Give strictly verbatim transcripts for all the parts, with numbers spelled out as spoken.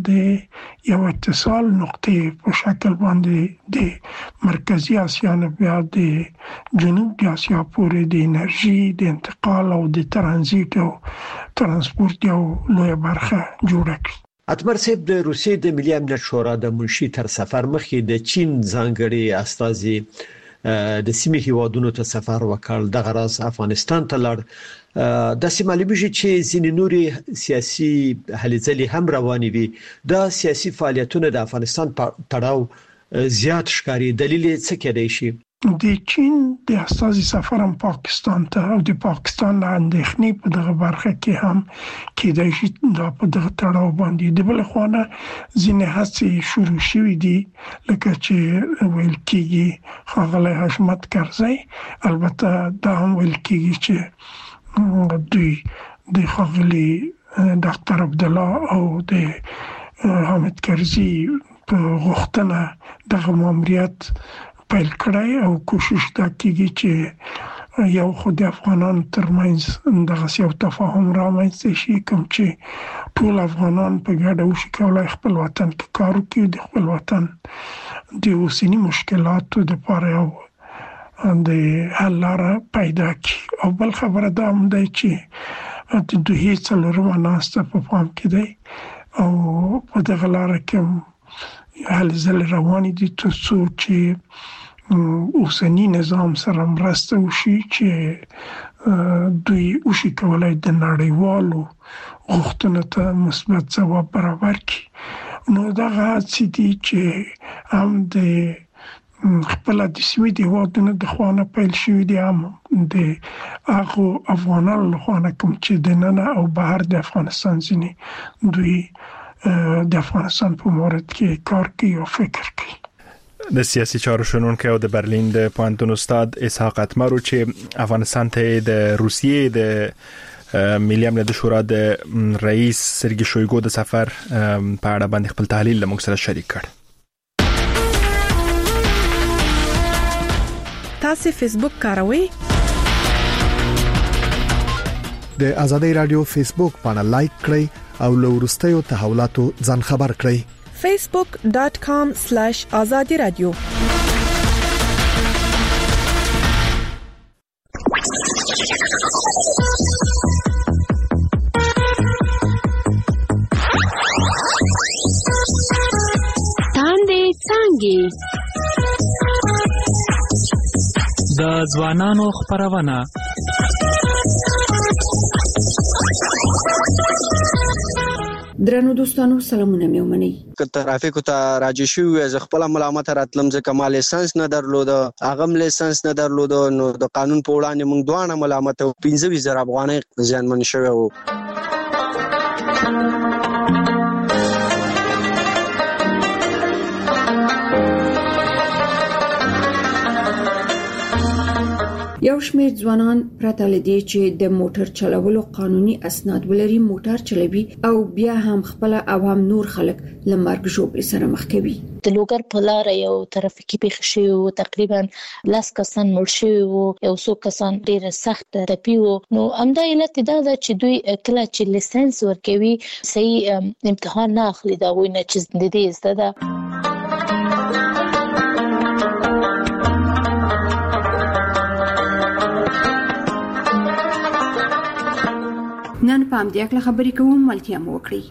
د یو اتصال نقطې په شکل باندې د مرکزی اسیا نه بیا د جنوب اسیا پورې د انرژي د انتقال او د ترانزیت او ترانسپورت یو لوی برخه جوړه کړي. اتمر صاحب د روسیې د ملي امنیت شورا د منشي تر سفر مخکې د چین ځانګړي استازي د سیمې هیوادونو ته سفر وکړ. د غرض افغانستان ته لړ د سیمالي بشي چې ځینې نوري سیاسي هلې ځلې هم روانې وي. د سیاسي فعالیتونو د افغانستان تړاو زیات ښکاري. دلیل څه کېدای شي؟ د چین د استازي سفر هم پاکستان ته او د پاکستان له اندېښنې په دغه برخه کې هم کېدای شي دا په دغه تړاو باندې د بل خوانه ځینې هڅې شروع شوې دي لکه چې ویل کېږي ښاغلی حشمت کرزي. البته دا هم ویل کېږي چې دوی د ښاغلي ډاکټر عبدالله او د حامد کرزي په غوښتنه دغه ماموریت پیل کړای او کوشش دا کیږي چې یو خو د افغانانو ترمنځ دغه یو تفاهم رامنځته شي کوم چې ټول افغانان په ګډه وشي کولای خپل وطن کې کار وکړي د خپل وطن د اوسنی مشکلاتو د لپاره او د حل لاره پیدا کړي. او بل خبره دا هم ده چې د دوی څلورمه ناسته په پام کې دی او په دغه لاره کې حل ځل روانې دي ترڅو چې اوسنی نظام سره مرسته وشي چې دوی وشي کولای د نړیوالو غوښتنو ته مثبت ځواب برابر کړي. نو دغه څه دي چې هم د خپل د سیمې د هیوادونو د خوانه پیل شوي دي هم د هغو افغانانو له خوانه کوم چې دننه او بهر د افغانستان ځینې دوی د افغانستان په مورد کې کار کوي او فکر کوي. د سیاسي چارو شنونکي او د برلین د پوهنتون استاد اسحاق اتمر چې افغانستان ته د روسیې د ملي امنیت شورا د رئیس سرګي شویګو د سفر په اړه باندې خپل تحلیل له موږ سره شریک کړ. تاسو فیسبوک کاروئ؟ د ازادي رادیو فیسبوک باندې لایک کړئ او له وروستیو تحولاتو ځان خبر کړئ. facebook dot com slash azadi radio. تاندې څنګه د ځوانانو خبرونه درنو دوستانو سلامونه مې ومنئ. که ترافیکو ته راځي شو از خپل ملامت راتلم ځکه ما لیسنس نه درلود اغم لیسنس نه درلود نو د قانون په وړاندې موږ دوه ملامت او پنځه زره افغانۍ ځانمن شوی وو. یو شمېر ځوانان پرته له دې چې د موټر چلولو قانوني اسناد ولري موټر چلوي او بیا هم خپل او هم نور خلک له مرګ ژوبلې سره مخ کوي. د لوګر په لار یو ترافیکي پیښه شوې وه، تقریبا لاس کسان مړ شوي وو، یو څو کسان ډېر سخت ټپي وو. نو همدا علت دا ده چې دوی کله چې لیسنس ورکوي صحیح امتحان نه اخلي د هغوی نه چې د دې زده ده. نن په همدې اړه خبرې کوم، ملتیا مو وکړئ.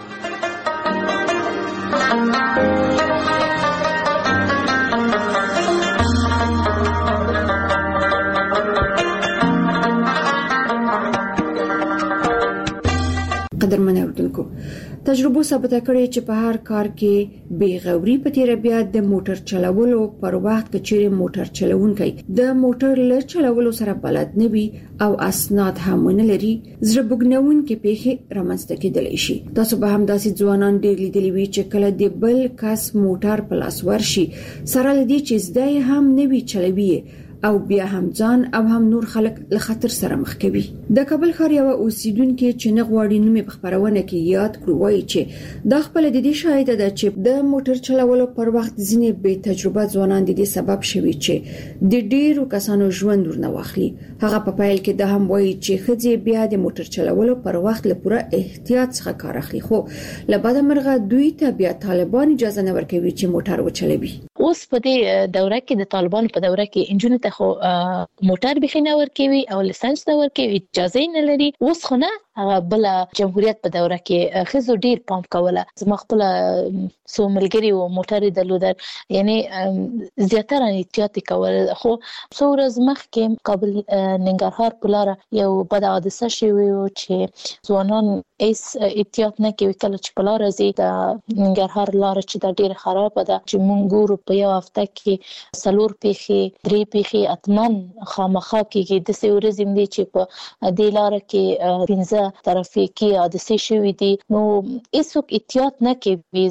قدرمن اوردونکو، تجربه ثابته کړې چې په هر کار کې بې غوري په تیر بیا د موټر چلولو پر وخت کې چې موټر چلونکي د موټر له چلولو سره بلد نه وي او اسناد هم نه لري، زړه بوګنونکې پیښې رامنځته کېدلی شي. تاسو به هم داسې ځوانان ډېر لیدلي وي چې کله د بل کس موټر په لاس ورشي سره لدی چې زده هم نه وي چلوي او بیا هم ځان او هم نور خلک له خطر سره مخ کوي. د کابل ښار یو اوسیدونکو چې نه غواړي نومې په خبرونه کې یاد کړو وایي چې د خپل د دې شاهد ده چې د موټر چلولو پر وخت ځینې بې تجربه ځوانان د دې سبب شوي چې د ډیرو کسانو ژوند ورنه واخلي. هغه په پایل کې د هم وایي چې خځې بیا د موټر چلولو پر وخت له پوره احتیاط څخه کار اخلي، خو لبعد مرغه دوی ته بیا طالبان اجازه نه ورکوي چې موټر وچلوي. اوس په دې دوره کې د طالبان په دوره کې انجونو ته خو موټر به نه ورکوي او لیسنس نه ورکوي، اجازه نه لري. اوس خو نه بل جمهوریت په دوره کې خزو ډیر پام کوله. زما خپل سو ملګری او موټر درلودل، یعنی زیاتره احتیاط کول. خو څو ورځې مخکې کابل ننګرهار په لار یو بد حادثه شوه چې ځوانان هیڅ احتیاط نه کوي. کله چې په لار زی د ننګرهار لار چې د ډیر خراب ده چې مونږ ګورو په یو هفته کې سلور پیخي درې پیخي اتمن خامخا کېږي. د څو ورځې مې چې په دې لار کې پنځه ترافیکي حادثې شوې دي، نو هیڅوک احتیاط نه کوي.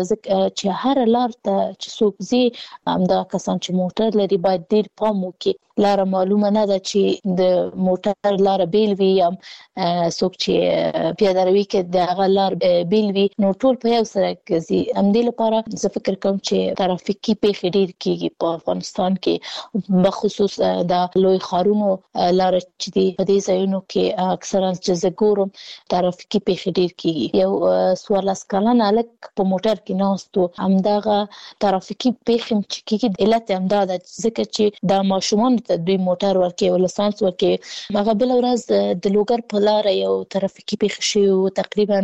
چې هر لار ته چې څوک زی همدا کسان چې موټر لري باید ډیر پام وکړي. لار معلومه نه ده چې د موټر لار بیل وي یا څوک چې پیاده روي کې د هغه لار بیل وي، نو ټول په یو سره کوي. همدې لپاره زه فکر کوم چې ترافیکي پیښې ډیر کیږي په افغانستان کې، بخصوص د لوی ښارونو لار چې دی په دې ځایونو کې اکثرا چې زګورم ترافیکي پیښې ډیر کیږي. یو سوالس کلن الک په موټر کې ناستو، همدغه ترافیکي پیښې چې کیږي علت همدا ده ځکه چې د ماشومان ته دوی موټر ورکوي او لیسانس ورکوي. هغه بل ورځ د لوګر په لار یو ترافیکي پیښه شوه، تقریبا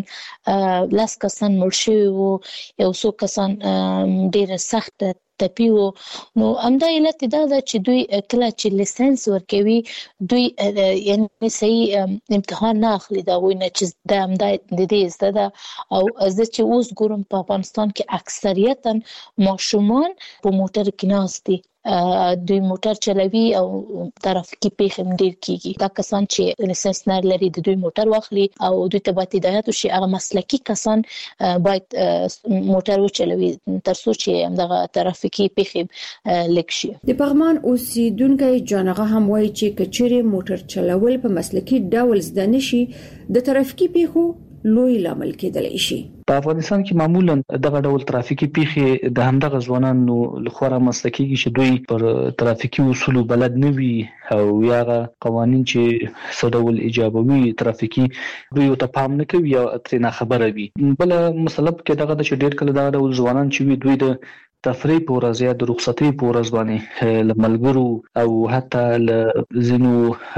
لاس کسان مړ شوي، یو څو کسان ډیر سخت تپیو. نو همدا علت دا ده چې دوی کله چې لیسنس ورکوي دوی یعنی صحیح امتحان نه اخلي دا وینه چې د همدا د دې زده ده. او زه چې اوس ګورم په افغانستان کې اکثریتا ماشومان په موټر کې ناست دي، دوی موټر چلوي او ترافیکي پیښې ډیر کیږي. دا کسان چې لیسنس نه لري د دوی موټر واخلي او دوی ته باید هدایت وشي هغه مسلکي کسان باید موټر وچلوي تر څو چې همدغه ترافیکي پیښې لږ شي. د پغمان اوسیدونکو جانغه هم وایي چې کچېره موټر چلول په مسلکي ډول زده نشي د ترافیکي پیښو لوی لامل کېدلی شي. په افغانستان کې معمولا دغه ډول ترافیکي پیښې د همدغه ځوانانو لخوا رامنځته کیږي چې دوی پر ترافیکي اصولو بلد نه وي او یا قوانين چې څه ډول ایجابوي ترافیکي دوی ته پام نه کوي یا ترې نه خبره وي. بل مسله کې دغه د چې ډېر کله دغه ډول ځوانان چې وي دوی د تفریح په ورځ یا د رخصتۍ په ورځ باندې له ملګرو او حتی له ځینو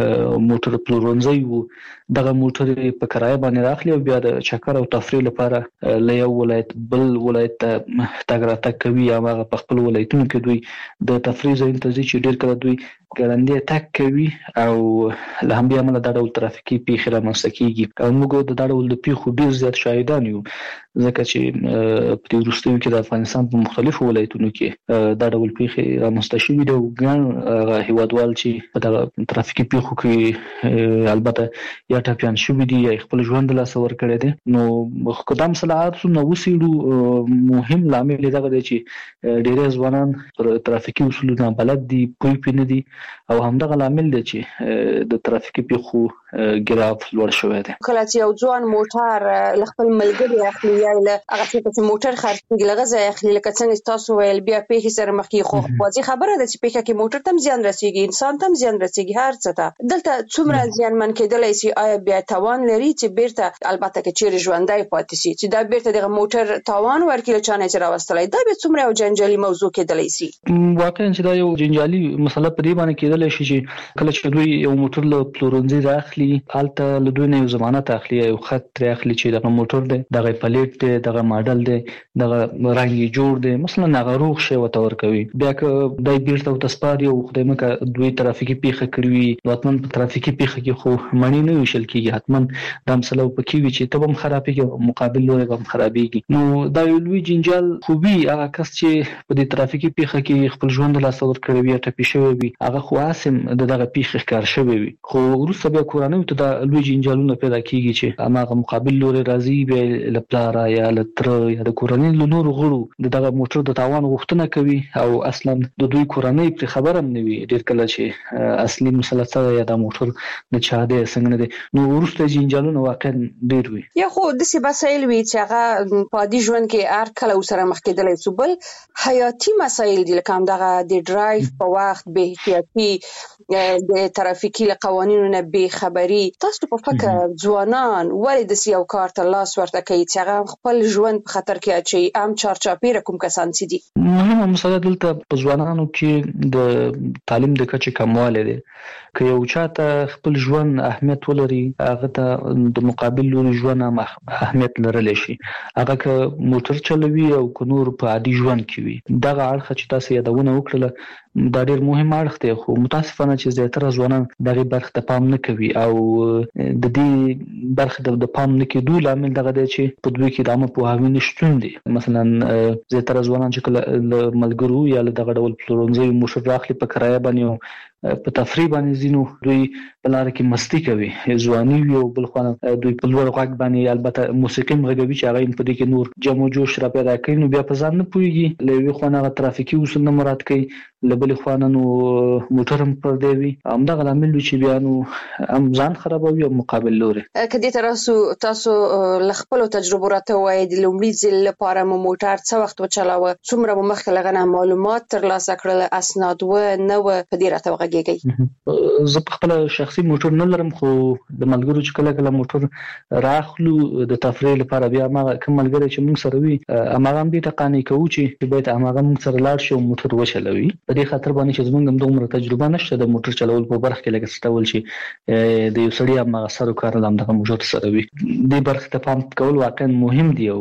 موټر پلورنځیو دغه موټر په کرایه باندې راخلي او بیا د چکر او تفریح لپاره له یو ولایت بل ولایت ته تګ راتګ کوي. یا هغه په خپل ولایتونو کې دوی د تفریح ځایونو ته ځي چې ډېر کله دوی ګړندې تګ کوي او له همدې امله دا ډول ترافیکي پیښې رامنځته کیږي. او موږ د دا ډول د پیښو ډېر زیات شاهدان یو ځکه چې په دې وروستیو کې د افغانستان په مختلفو ولایتونو کې دا ډول پیښې رامنځته شوي دي. ګڼ هیوادوال چې په دغه ترافیکي پیښو کې البته یا ټپیان شوي دي یا خپل ژوند له سور کړی دي. نو قدم صلاحات نو وسیړو مهم لامل دا دی چې ډېر ځوانان پر ترافیکي اصولو نه بلد دي، پوه پینې دي او همدغه لامل دی چې د ترافیکي پیښو ګراف لوړ شوی دی. کله چې یو ځوان موټر ل خپل ملګری اخلي یا له هغه چې موټر خرڅېږي لغزه اخلي لکه څنګه تاسو ویل بیا پیښې سره مخ کې خو واځي خبره ده چې پیښه کې موټر تم زیان رسیږي، انسان تم زیان رسیږي، هر څه ته دلته څومره زیان من کېدلای شي. آیا بیا توان لري چې بیرته البته کې چیرې ژوندۍ پاتې شي چې دا بیرته د موټر توان ورکړي چانه چې راوستلای دا به څومره یو جنجالي موضوع کېدلای شي؟ واقعا چې دا یو جنجالي مسله په دې باندې کېدلای شي چې کله چې دوی یو موټر له پلورنځي راخلي هلته له دوی نه یو ضمانت اخلي یو خط ترې اخلي چې دغه موټر دی، دغه پلیټ دی، دغه ماډل دی، دغه رنګ یې جوړ دی، مثلا هغه روغ شی ورته ورکوي. بیا که دای بیرته وتسپاري او خدای مکه دوی ترافیکي پیښه کړې وي حتمن په ترافیکي پیښه کې خو مړی نه ویشل کېږي، حتمن دا مسله پکې وي چې ته هم خرابېږي مقابل لوري هم خرابېږي. نو دا یو لوی جنجال خوبي هغه کس چې په دې ترافیکي پیښه کې خپل ژوند له سور کړی وي ټپي شوی وي هغه خو اسم دغه پیښه ښکار شوی وي، خو وروسته بیا کورنۍ ځوانانو ته د لوی جنجالونه پیدا کیږي چې هغه مقابل لوري راځي به لپاره یا لتر یا د کورنۍ له نور غړو دغه موټر د تاوان غوښتنه کوي او اصلا د دوی کورنۍ پر خبره هم نه وي ډیر کله چې اصلي مسله څه یا د موټر نه چا دی څنګه دی نو ورسته جنجالونه واقعا ډیر وي. یا خو د سی مسایل وی چې هغه په دې ژوند کې هر کله سره مخ کېدلای سو بل حیاتي مسایل دي لکه دغه د ډرایو په وخت به احتیاطي د ترافیکي قوانینو نه بے خبري. تاسو په فکر ځوانان ولې د سیاو کار ته لاس ورته کوي چې هغه خپل ژوند په خطر کې اچي ام چارچاپی رقم کسان سي دي؟ مهمه مسله دلته په ځوانانو کې د تعلیم د کچې کمواله دي. که یو چاته خپل ژوند اهمیت ولري هغه ته د مقابل لوري ژوند هم اهمیت لرلی شي. هغه که موټر چلوي او که نور په عادي ژوند کې وي دغه اړخ چې تاسو یادونه وکړه دا ډیر مهم اړخ دی خو متاسفانه چې زیاتره ځوانان دغه برخه ته پام نه کوي او د دې برخه د پام نه کېدو لامل دغه دی چې په دوی کې د عامه پوهاوی نشټون دي. مثلا زیاتره ځوانان چې کله ملګرو یا دغه ډول پلورنځي موټر راخلي په کرایه باندې په تفریح باندې زینو دوی بلاره کې مستی کوي ځواني وي او بل خوانه دوی په لوړ غږ باندې البته موسیقي مغږوي چې هغه په دې کې نور جمع جوش را پیدا کوي نو بیا په ځان نه پويږي لوي خوانه ترافیکي اصول نه مراد کوي لبل خوانه نو موټر هم پر دی وي همدغه عامل چې بیا نو هم ځان خرابوي او مقابل لوري. کدي تاسو تاسو لخپل تجربه راته وایي د لومړي ځل لپاره مو موټر څو وخت وچلاوه څومره مخکې لغنه معلومات ترلاسه کړل اسناد و نه و په دې راته وغږیږي؟ زه په خپل شخصي موټر نه لرم خو د ملګرو چې کله کله موټر راخلو د تفریح لپاره بیا ما کوم ملګری چې موږ سره وي هغه هم دې تقانی کوي چې باید هغه موږ سره لاړ شو موټر وچلوي. په دې خاطر باندې چې زموږ هم دومره تجربه نشته د موټر چلول په برخه کې لکه ستول چې د یو سړي هم سره کار لام دغه موټر سره وي دې برخه ته پام کول واقعا مهم دی او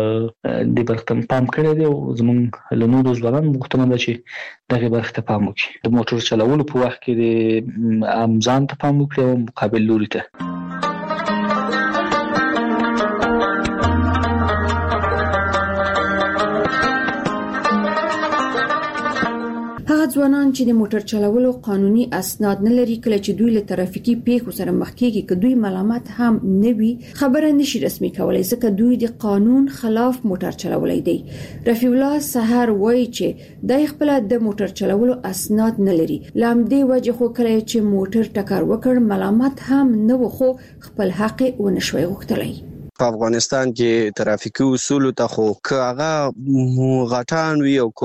دې برخه ته پام کړی دی او زموږ له نورو ځوانانو مختمنه ده چې دغه برخه ته پام وکړي د موټر چلول په وخت کې د امزان ته پام وکړي او مقابل لوري ته. هغه ځوانان چې د موټر چلولو قانوني اسناد نه لري کله چې دوی له ترافیکي پیښو سره مخ کیږي که دوی ملامت هم نه وي خبره نشي رسمي کولای ځکه دوی د قانون خلاف موټر چلولای دي. رفیع الله سحر وایي چې د خپل د موټر چلولو اسناد نه لري لام دی وجه خو کله چې موټر ټکر وکړ ملامت هم نه و خو خپل حق ونشوي غوښتلای. په افغانستان کې ترافیکي اصول ته خو کاغه غټان وی او کو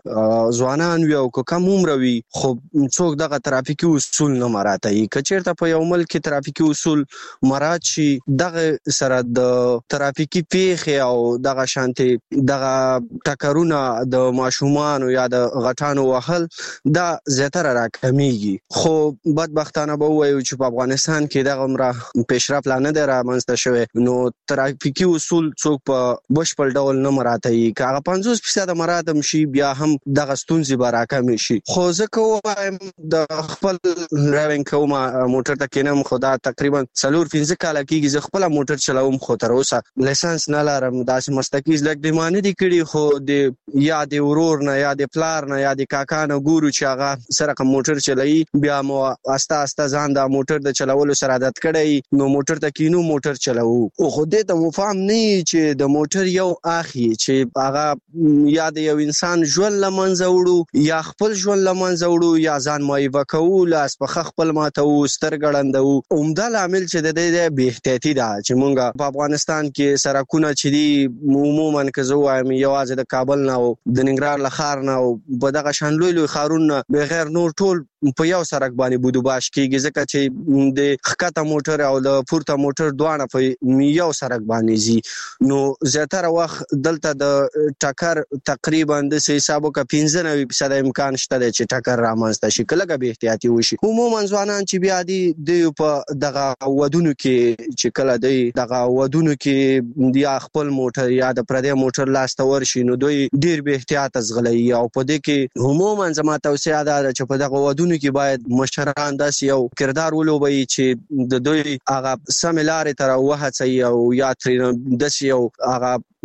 ځوانان وی او کو کم عمر وی خو څوک دغه ترافیکي اصول نه مراته کچیرته په یو ملک کې ترافیکي اصول مراد شي دغه سره د ترافیکي پیښه او دغه شانتي دغه ټکرونه د ماشومان یا د غټانو وهل دا زیاتره راکمیږي خو بدبختانه به وایو چې په افغانستان کې دغه عمره پیشرفت لانه ده رامنځته شوی نو ترافیکي اصول څوک په بشپړ ډول نه مراته یي کاغه پنځوس فیصد مراتم شي بیا هم د غستونځي براکم شي خو ځکه وایم د خپل ډرایوینګ کوم موټر ته کینم خدا تقریبا څلور پنځه کال کېږي ز خپل موټر چلاوم خو تر اوسه لایسنس نه لرم داسې مستقیز لګ دی معنی دی کړي خو د یا د ورور نه یا د پلار نه یا د کاکا نه ګورو چې هغه سره موټر چلایي بیا مو استا استا ځان د موټر د چلولو سره عادت کړی نو موټر ته کینو موټر چلاو خو دې ته مفهوم نه چې د موټر یو اخی چې هغه یا د یو انسان ژوند لمنځه وړو یا خپل ژوند لمنځه وړو یا ځان مایوه کول لاس په خپل ماته او سترګړندو عمده عامل چې د دې به احتیاطي ده چې مونږ په افغانستان کې سرکونه چې دی عموما که زه وایم یوازې د کابل نه او د ننګرهار لخر نه او په دغه شان لوی لوی خارونه بغیر نور ټول په یو سرک باندې بودوباش کیږي ځکه چې د خکته موټر او د پورته موټر دوانه په یو سرک باندې زی نو زیاتره وخت دلته د ټکر تقریبا د حسابو کا پنځه نوي فیصد امکان شته چې ټکر رامنځته شي کله به احتیاطي وشي عموما ځوانان چې بیا دي د په دغه ودونو کې چې کله دی دغه ودونو کې یا خپل موټر یا د پردې موټر لاسته ورشي نو دوی ډیر به احتیاط زغلي او په دې کې عموما زما توصيه ده چې په دغه ودونو کې باید مشران داس یو کردار ولوبي چې د دوی هغه سم لارې تر وهڅي او یا تر داس یو هغه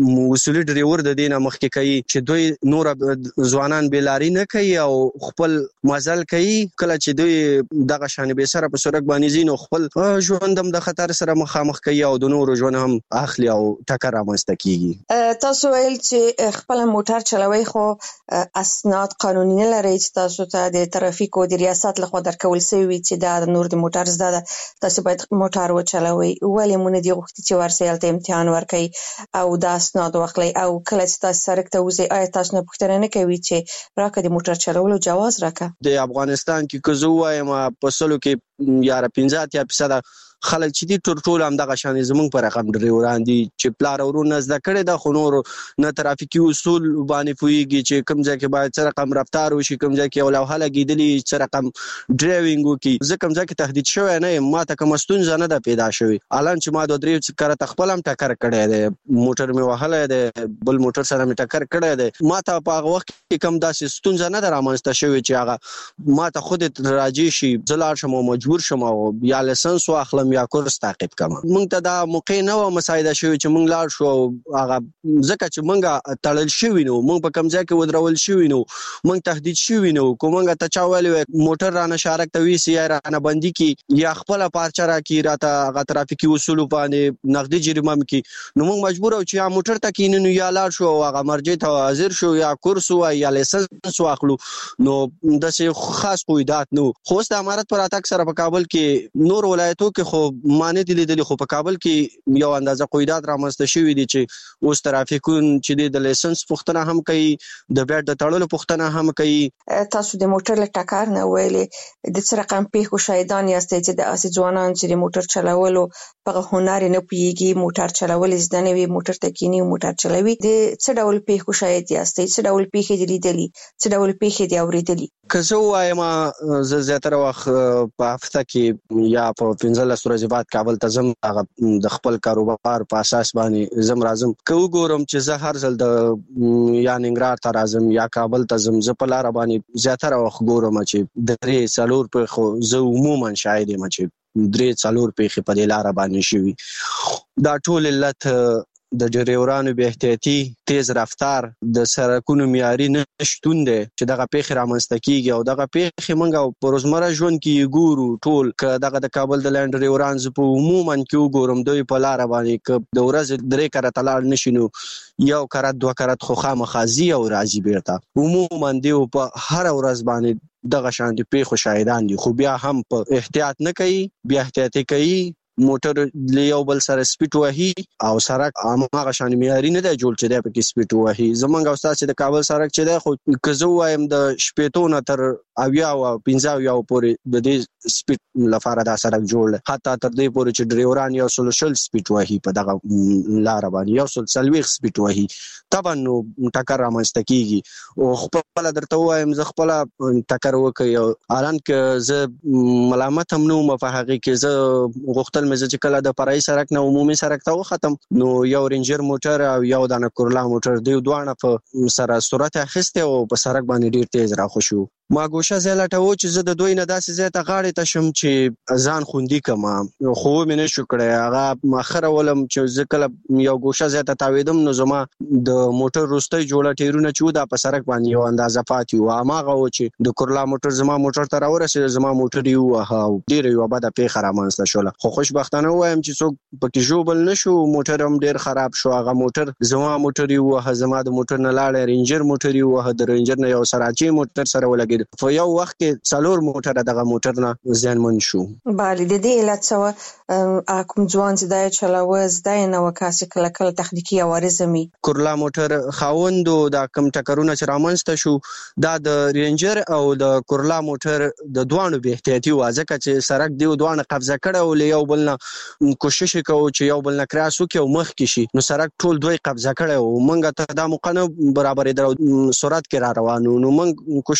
اصولي ډرایور د دینه مخکې کوي چې دوی نور ځوانان بیلاری نه کوي او خپل مزل کوي کله چې دوی دغه شان به سره په سرک باندې زینو خپل ژوندم د خطر سره مخامخ کوي او د نور ژوند هم اخلي او ټکر رامنځته کیږي. تاسو ویل چې خپل موټر چلوي خو اسناد قانوني نه لري چې تاسو ته د ترافیکو د ریاست لخوا درکول شوی چې دا نور د موټر زده تاسو باید موټر وچلوي ولې مونږ دی غوښتي چې ورسېل ته امتحان ورکړي او دا اسناد واخلي او کله چې تاسو سرک ته وځي آیا تاسو نه پوښتنه نه کوي چې راکړه د موټر چلولو جواز راکړه؟ د افغانستان کې کوزو وایم په سلو کې یا پنځه اتیا فیصد خلک چې دي ټول ټول هم دغه شان زمونږ پر رقم ډرایوران دي چې پلار ورونه زده کړي د خنور نه ترافیکي اصول باندې پويږي چې کوم ځای کې باید سره رقم رفتار وشي کوم ځای کې ولو هله کېدلی چې رقم ډرایوینګ وکي ځکه کوم ځای کې تهدید شوی نه ما ته کوم ستونزه نه ده پیدا شوی الان چې ما د درې کړه تخپل هم ټکر کړی دی موټر می وهله دی بل موټر سره می ټکر کړی دی ما ته په هغه وخت کې کوم داسې ستونزه نه درامسته شوی چې هغه ما ته خود راځي شي زلار شم او مجبور شم او یا لایسنس واخلم یا کورس تعقیب کما مونږ ته دا موقع نه و مساعده شوی چې مونږ لاړ شو هغه ځکه چې مونږه تړل شوی نو مونږ په کوم ځای کې ودرول شوی نو مونږ تهدید شوی نو کومه ته چا ویل موټر رانه شارک ته وی سی رانه بندي کی یا خپل پارچه را کی راته هغه ترافیکي اصول باندې نقدي جریمه کی نو مونږ مجبور او چې یا موټر ته کینې نو یا لاړ شو هغه مرجع ته حاضر شو یا کورس یا لایسنس واخلو نو د څه خاص قواعد نو خو د امارت پر اتاک سره په کابل کې نور ولایتو کې خو معنی دي لیدل خو په کابل کې یو اندازه قواعد رامنځته شوې دي چې اوس ترافیکون چې د لایسنس پوښتنه هم کوي د بیړ د تړلو پوښتنه هم کوي. تاسو د موټر له ټکر نه ویلې د څه رقم پیښو شاهدان یاستئ چې د اسې ځوانان چې د موټر چلولو په هنر نه پیږي موټر چلول زده نه وي موټر ته کینی موټر چلوي د څه ډول پیښو شاهد یاستئ څه ډول پیښې دي لیدلې څه ډول پیښې دي اوریدلې؟ که زه وایم زه زیاتره وخت په هفته کې یا په پنځلس ورځې بعد کابل ته زم هغه د خپل کاروبار په اساس باندې زم راځم که وګورم چې زه هر ځل د یا ننګرهار ته راځم یا کابل ته زم زه په لار باندې زیاتره وخت ګورم چې درې څلور په خو زه عموما شاهد یم چې درې څلور په په لار باندې شوی دا ټول علت د ډرایورانو بې احتیاطي تیز رفتار د سرکونو معیاري نشټون دی چې دغه پیښې رامنځته کیږي او دغه پیښې موږ په روزمره ژوند کې ګورو ټول که دغه د کابل د لاند ډرایوران ز په عموما کې وګورم دوی په لار باندې که د ورځې درې کرته لاړ نشي نو یو کرت دوه کرت خو خامخازي او راځي بیرته عموما دی په هر ورځ باندې دغه شان دي پیښو شاهدان دي خو بیا هم په احتیاط نه کوي بیا احتیاطي کوي موټر لیو بل سره سپیډ وهي او سرک هغه شان معیاري نه دی جوړ چې د پکې سپیډ وهي زمونږ استاد چې د کابل سرک چې دی خو کزو وایم د شپېتو نه تر اویا او پنځه اویا پورې د دې سپیډ لپاره دا سرک جوړ حتی تر دې پورې چې ډرایوران یو سولشل سپیډ وهي په دغه لار باندې یو سل سلويخ سپیډ وهي طبعا نو ټکر رامنځته کیږي او خپل درته وایم زه خپل ټکر وکړ الان که زه ملامت هم نو مفاهقي کې زه غوښتل مزه چې کله د فرعي سرک نه عمومي سرک ته ختم نو یو رینجر موټر او یو د کورلا موټر دی دوه په سره سرعت اخیسته او په سرک باندې ډیر تیز راخوشو ما ګوشه زلاټه و چې زه د دوی نه داسې زیاته غاړې ته شم چې ځان خوندي کما خو مې نه شو کړی هغه مخره ولم چې زه کله یو ګوشه زیاته تاویدم نو زما د موټر روستۍ جوړه ټیرونه چې دا په سرک باندې یو اندازه پاتې و هغه و چې د کورلا موټر زما موټر ته راورسېد زما موټر یو وه ډیر یو بده پیښه رامنځته شوله خو خوشبختانه وایم چې څوک پکې ژوبل نشو موټر هم ډیر خراب شو هغه موټر زما موټر یو وه زما د موټر نه لاړ رینجر موټر یو وه د رینجر نه یو سراچی موټر سره ولګید په یو وخت کې څلور موټر دغه موټر نه زیانمن شو. بله د دې علت څه کوم ځوان چې دا چلاوه زده نه وکاسي کله کله تخنیکی عوارض می کورلا موټر خاوندو دا کم ټکرونه چې رامنځته شو دا د رینجر او د کورلا موټر د دوانو به احتیاطي وازه چې سرک دی دوانه قبضه کړه او یو بل نه کوشش کوو چې یو بل نه کراسو کې او مخ کې شي نو سرک ټول دوی قبضه کړه او مونږ ته دا مقنه برابرې د سرعت کې را روانو نو مونږ کوشش کوو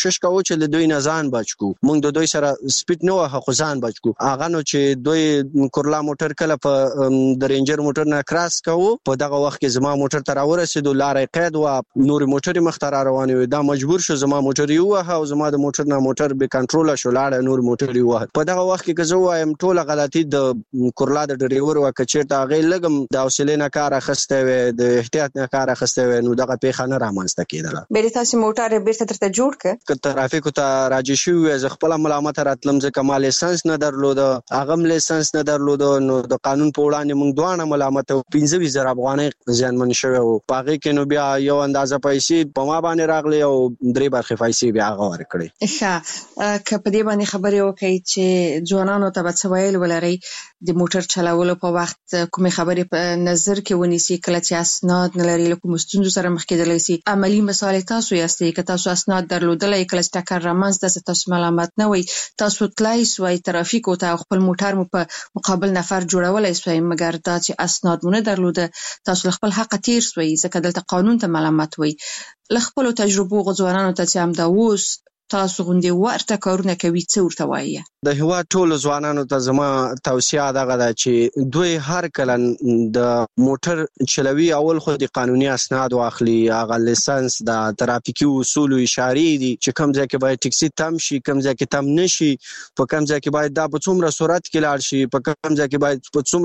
چې د دوی نه ځان بچ کو موږ د دوی سره سپیډ نه وه خو ځان بچ کو هغه نو چې دوی کورلا موټر کله په د رینجر موټر نه کراس کوو په دغه وخت کې زما موټر تر ورسېدو لارې قید و نور موټر مخ ته روان و دا مجبور شو زما موټر یو وه او زما د موټر نه موټر به کنټرول شو لاړ نور موټر یو وه په دغه وخت کې که زه وایم ټوله غلطي د کورلا د ډرایور و که چیرته هغې لږ هم د حوصلې نه کار اخیستی وی د احتیاط نه کار اخیستی وی نو دغه پیښه نه رامنځته کېدله بیا د تاسې موټر بیرته درته جوړ کړ که ترافیکو ته راجع شوي وی زه خپله ملامته راتلم ځکه ما لیسنس نه درلوده هغه هم لیسنس نه درلوده نو د قانون په وړاندې موږ دواړه ملامته وو پنځه ویشت زره افغانۍ زیانمن شوی وو په هغې کې نو بیا یو اندازه پیسې په ما باندې راغلې او درې برخې پیسې بیا هغه ورکړې ښه که په دې باندې خبرې وکړئ چې ځوانانو ته به څه ویل ولرئ د موټر چلولو په وخت کومې خبرې په نظر کې ونیسي کله چې اسناد نه لري له کومو ستونزو سره مخ کېدلی سي عملي مثال تاسو یاستئ که تاسو اسناد درلودلی کله چې ټکر رامنځته سي تاسو ملامت نه وئ تاسو تلای سوئ ترافیکو ته خپل موټر مو په مقابل نفر جوړولی سوئ مګر دا چې اسناد مو نه درلوده تاسو له خپل حقه تیر سوئ ځکه دلته قانون ته ملامت وئ له خپلو تجربو ځوانانو ته چې همدا اوس تاسو غوندې ورته کارونه کوي څه ورته وایي د هیواد ټولو ځوانانو ته زما توصیه دغه ده چې دوی هر کله د موټر چلوي اول خو د قانوني اسناد واخلي هغه لیسنس د ترافیکي اصول او اشارې دي چې کوم ځای کې باید ټکسي تم شي کوم ځای کې تم نشي په کوم ځای کې باید دا په څومره سرعت کې لاړ شي په کوم ځای کې باید په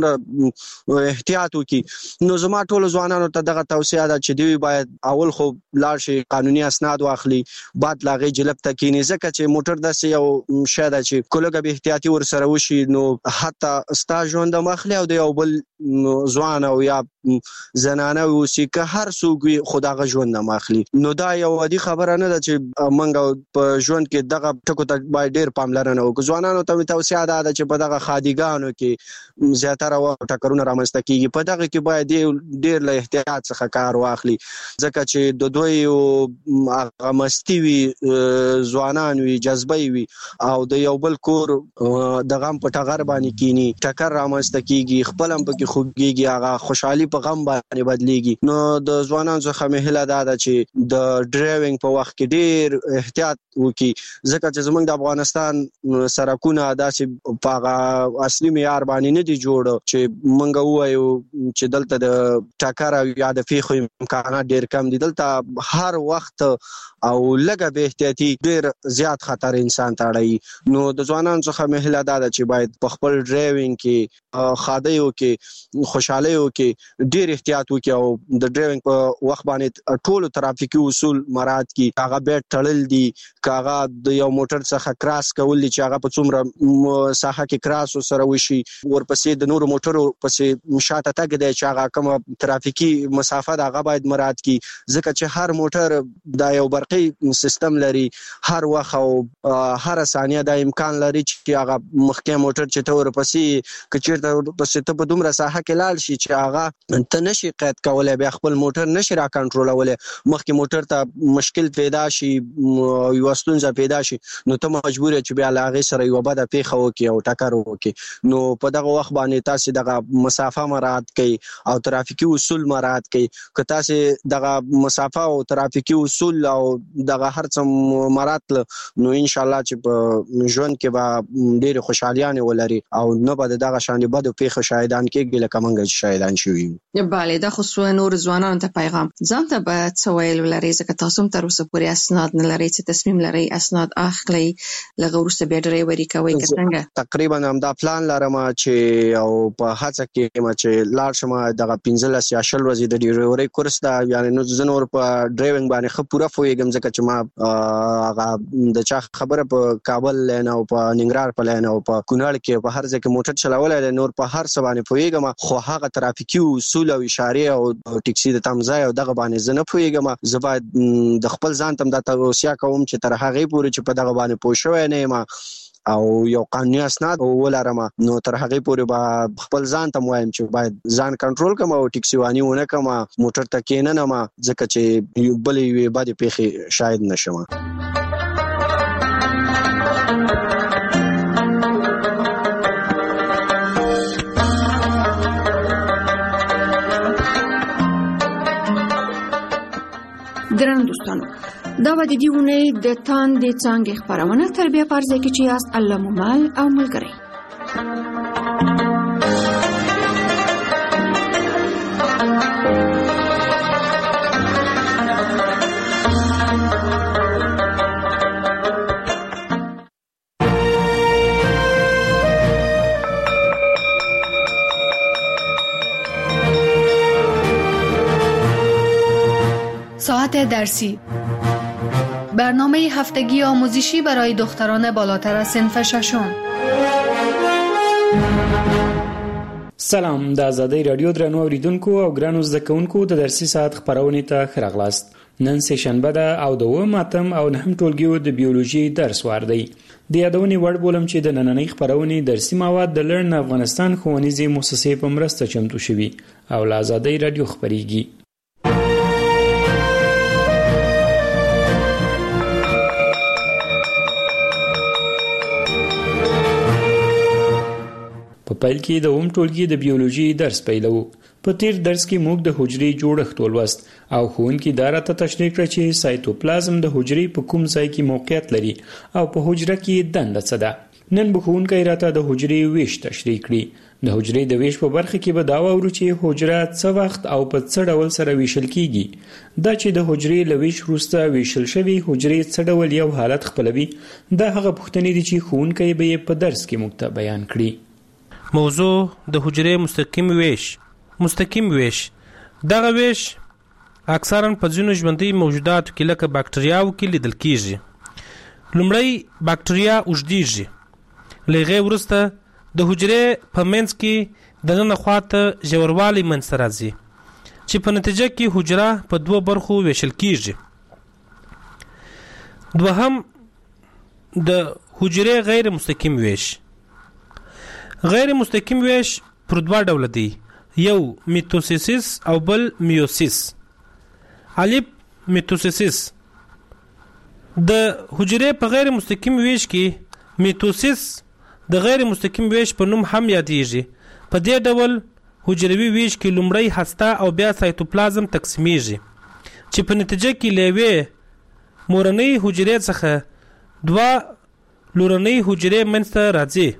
څومره احتیاط وکړي نو زما ټولو ځوانانو ته دغه توصیه ده چې دوی باید اول خو لاړ شي قانوني اسناد واخلي بعد لاغې جلب تکینی ځکه چې موټر داسې یو شی ده چې کله به احتیاطي ورسره وشي نو حتی ستا ژوند هم اخلي او د یو بل ځوان او یا زنانه اوسي که هر څوک وي خو د هغه ژوند هم اخلي نو دا یو عادي خبره نه ده چې موږ په ژوند کې دغه ټکو ته باید ډېر پاملرنه وکړو ځوانانو ته مې توصیه دا ده چې په دغه خادیګانو کې زیاتره وخت ټکرونه رامنځته کېږي په دغه کې باید ډېر له احتیاط څخه کار واخلي ځکه چې د دوی هغه مستي وي ځوانان وي جذبه وي او د یو بل کور د غم په ټغر باندې کینی ټکر رامنځته کیږي خپل هم پکې خوږیږي هغه خوشحالي په غم باندې بدلیږي نو د ځوانانو څخه مې هیله ده چې د ډرایوینګ په وخت کې ډیر احتیاط وکړي ځکه چې زموږ د افغانستان سرکونه داسې په هغه اصلي معیار باندې نه دي جوړ چې موږ ووایو چې دلته د ټکر او یا د پیښو امکانات ډیر کم دي دلته هر وخت او لږه به احتیاطي ډیر زیات خطر انسان ته اړوي نو د ځوانانو څخه مې هیله ده چې باید په خپل ډرایوینګ کې خادیو کې خوشحالي وکړي ډیر احتیاط وکړي او د ډرایوینګ په وخت باندې ټول ترافیکي اصول مراعات کړي هغه بیت تړل دي کاغه د یو موټر څخه کراس کول چې هغه په څومره ساحه کې کراس سره وشي ورپسې د نورو موټرو پسې شاته تګ دی چې هغه کوم ترافیکي مسافه د هغه باید مراعات کړي ځکه چې هر موټر دا یو برقي سیستم لري هر وخت او هر ثانیه د امکان لري چې هغه مخکې موټر چې ته ورپسې کچیرته ورپسې ته په دومره ساحه کې لاړ شي چې هغه ته نشي قید کولای بیا خپل موټر نشي را کنټرولولای مخکې موټر ته مشکل پیدا شي یو ستونزه پیدا شي نو ته مجبور یې چې بیا له هغې سره یوه بده پیښه وکړي او ټکر وکړي نو په دغه وخت باندې تاسې دغه مسافه مراعات کړئ او ترافیکي اصول مراعات کړئ که تاسې دغه مسافه او ترافیکي اصول او دغه هر څه مراعات کړه نو انشاءالله چې په ژوند کې به ډېرې خوشحالیانې ولري او نه به د دغه شانې بدو پیښو شاهدان کېږي لکه موږ چې شاهدان شوي یو بله دا خو نور ځوانانو ته پیغام ځان ته به څه ویل ولرئ ځکه تاسو هم تر اوسه پورې اسناد نه لرئ چې تصمیم لرئ اسناد اخلئ لږ وروسته بیا ډرایوري کوئ که څنګه تقریبا همدا پلان لرم چې او په هڅه کې یم چې لاړ شم دغه پنځلس یا شل ورځې د ډرایورۍ کورس ده یعنې نو زه نور په ډرایوینګ باندې ښه پوره پوهېږم ځکه چې ما هغه د چا خبره په کابل لین او په ننګرهار په لین او په کونړ کې په هر ځای کې موټر چلولی دی نور په هر څه باندې پوهېږم خو هغه ترافیکي اصول او اشارې او ټکسي د تم ځای او دغه باندې زه نه پوهېږم زه باید د خپل ځان ته هم دا توصیه کوم چې تر هغې پورې چې په دغه باندې پوه شوی نه یم او یو قانوني اسناد ولرم نو تر هغې پورې به خپل ځان ته وایم چې باید ځان کنټرول کړم او ټکسیواني ونه کړم موټر ته کېننم ځکه چې بلې یوې بدې پیښې شاید نه شم درنو دوستانو دا و د دې ونې د تاندې څانګې خپرونه تر بیا پرځه کې چې یاست الله ممال او ملګری. ساعت درسی، برنامه هفتگی آموزشی برای دختران بالاتر از صنف ششم. سلام، د آزادۍ رادیو درنو اوریدونکو او ګرانو زده کوونکو د درسي ساعت خبرونه ته ښه راغلاست. نن سه شنبه ده او د اووم اتم او نهم ټولګیو د بیولوژي درس وار دی. د یادونې وړ بولم چې د نننۍ خبرونه درسي مواد د لرن افغانستان ښوونیزې مؤسسې په مرسته چمتو شوي او له آزادۍ رادیو خبريږي. په پیل کې د اوم ټولګي د بیولوژي درس پیلو. په تیر درس کې موږ د حجرې جوړښت ولوست او ښوونکي دا راته تشریح کړ چې سایتوپلازم د حجرې په کوم ځای کې موقعیت لري او په حجره کې دنده څه ده. نن به ښوونکی راته د حجرې ویش تشریح کړي. د حجرې د ویش په برخه کې به دا واورو چې حجره څه وخت او په څه ډول سره ویشل کیږي. دا چې د حجرې له ویش وروسته ویشل شوی حجرې څه ډول یو حالت خپلوي، دا هغه پوښتنې دي چې ښوونکی به یې په درس کې موږ ته بیان کړي. موضوع د حجرې مستقیم ویش. مستقیم ویش دغه ویش اکثرا په ځینو ژوندۍ موجوداتو کې لکه باکتریاو کې لیدل کیږي. لومړی باکتریا اوږدیږي، له هغې وروسته د حجرې په منځ کې دننه خواته ژوروالی منځته راځي چې په نتیجه کې حجره په دوه برخو ویشل کیږي. دوهم د حجرې غیر مستقیم ویش. غیر مستقیم ویش پر دوه ډوله دی، یو میتوسیس او بل میوسیس. الف میتوسیس. د حجرې په غیر مستقیم ویش کې میتوسیس د غیر مستقیم ویش په نوم هم یادیږي. په دې ډول حجروي ویش کې لومړی هسته او بیا سایتوپلازم تقسیمیږي چې په نتیجه کې له یوې مورنۍ حجرې څخه دوه لورنۍ حجرې منځته راځي.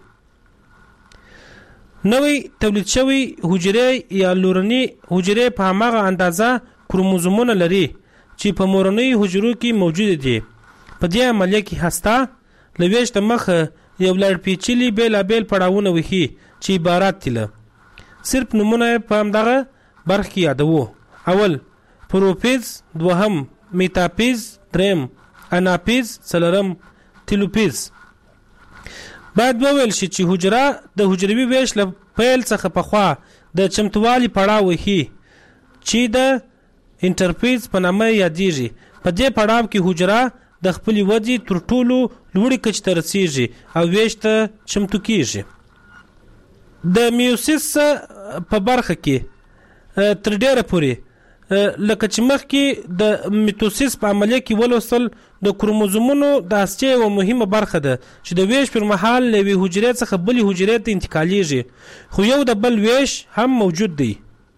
نوې تولید شوی حجرې یا لورنۍ حجرې په هماغه اندازه کروموزومونه لري چې په مورنۍ حجرو کې موجود دي. په دې عملیه کې هسته له ویش د مخه یو لړ پیچلي بیلابیل پړاوونه وهي چې عبارت دي له صرف نمونه په همدغه برخه کې یادوو. اول پروفیز، دوهم میتاپیز، دریم اناپیز، څلورم تیلوپیز. باید وویل شي چې حجره د حجروي ویش له پیل څخه پخوا د چمتووالي پړاو وهي چې د انټرفیز په نامه یادیږي. په دې پړاو کې حجره د خپلې ودې تر ټولو لوړې کچې ته رسیږي او ویش ته چمتو کیږي. د میوسیس په برخه کې تر ډیره پورې لکه چې مخکې د میتوسیس په عملیه کې ولوستل د کروموزومونو د هستې یوه مهمه برخه ده چې د ویش پر مهال له یوې حجرې څخه بلې حجرې ته انتقالیږي، خو یو د بل ویش هم موجود دی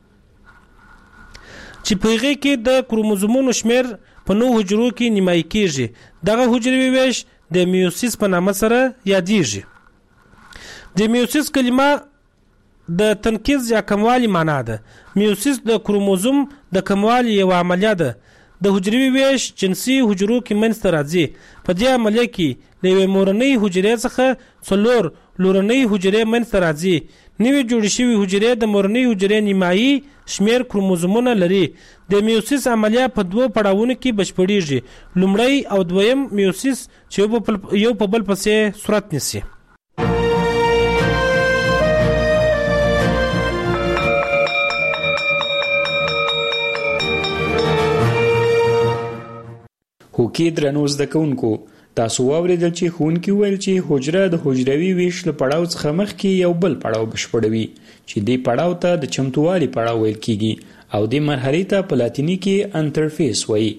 چې په هغې کې د کروموزومونو شمیر په نو حجرو کې نیمایي کیږي. دغه حجروي ویش د میوسیس په نامه سره یادیږي. د میوسیس کلمه د تنکیز یا کموالی معنا ده. میوسیس د کروموزوم د کموالی یو عملیه ده. د حجروي ویش جنسي حجرو کې منځته راځي. په دې عملیه کې له یوې مورنۍ حجرې څخه څلور لورنۍ حجرې منځته راځي. نوې جوړې شوې حجرې د مورنۍ حجرې نیمایي شمیر کروموزومونه لري. د میوسیس عملیه په دوه پړاوونو کې بشپړیږي، لومړی او دویم میوسیس چې یو په بل پسې صورت نیسي. هوکې درنو زده کوونکو، تاسو واورېدل چې ښوونکي وویل چې حجره د حجروي ویش له پړاو څخه مخکې یو بل پړاو بشپړوي چې دې پړاو ته د چمتووالي پړاو ویل کیږي او دې مرحلې ته په لاتیني کې انټرفیس وایي.